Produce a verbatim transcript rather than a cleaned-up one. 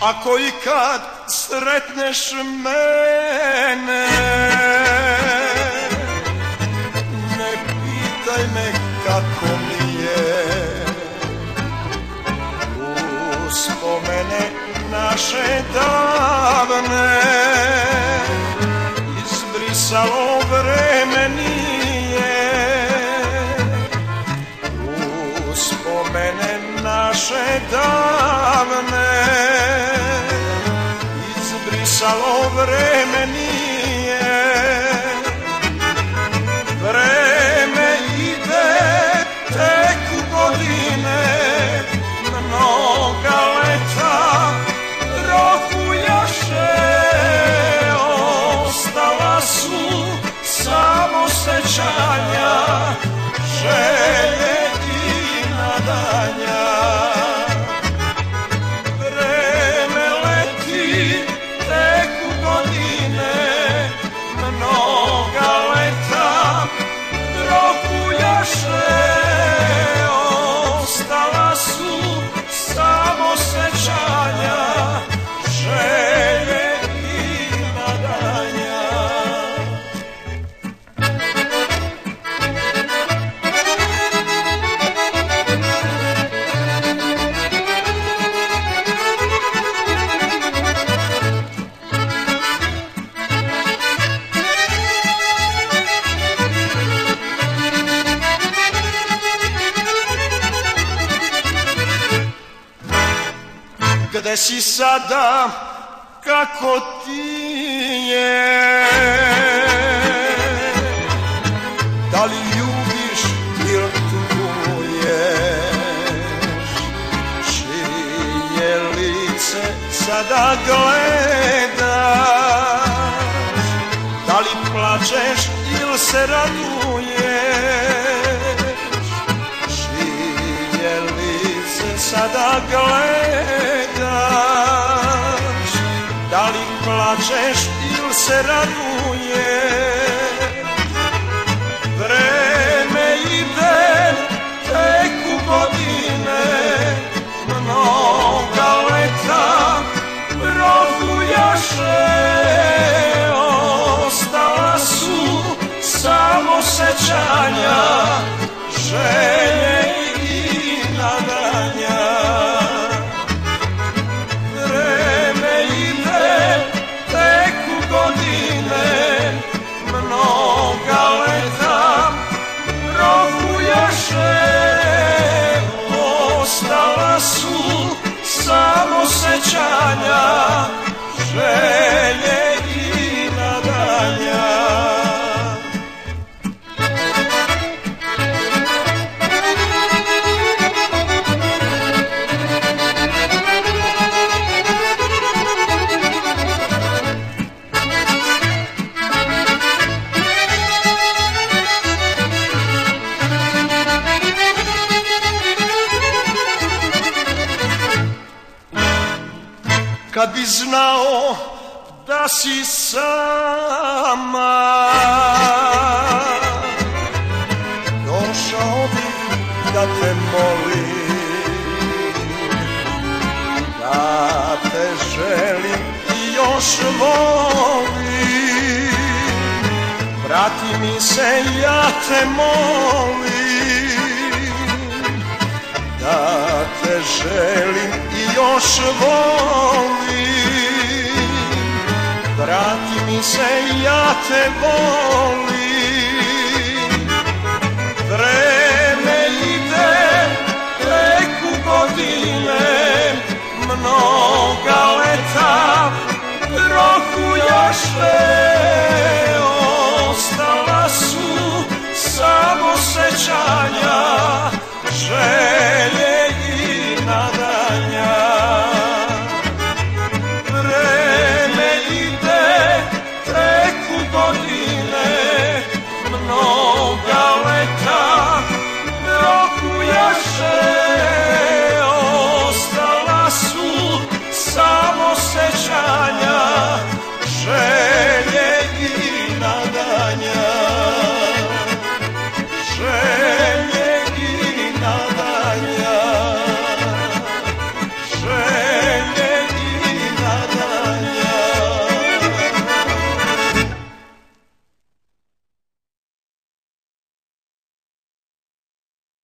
Ako ikad sretneš mene, ne pitaj me kako mi je. Uspomene naše davne izbrisalo vreme nije. Uspomene naše davne izbrisalo vreme nije. Vreme ide, teku godine, mnoga leta prohujaše. Ostala su samo sećanja, želje i nadanja. Vreme leti, teku godine, mnoga leta prohujaše. Ostala su samo sećanja, želje i nadanja. Gde si sada, kako ti je? Da li ljubiš ili tuguješ? Čije lice sada gledaš? Da li plačeš ili se raduješ? Čije lice sada gledaš? Da li plačeš ili se raduješ? Vreme ide, teku godine, mnoga leta prohujaše. Ostala su samo sećanja, želje i nadanja. Vreme ide, teku godine, mnoga leta prohujaše. Ostala su samo sećanja, želje i nadanja. Kad bi znao da si sama, došao bih da te molim, da te želim i još volim. Vrati mi se, ja te molim, da te želim i još volim. Vrati mi se, ja te volim. Vreme ide, teku godine, mnoga leta prohujaše. Ostala su samo sećanja, želje i nadanja. Vreme ide, teku godine, mnoga leta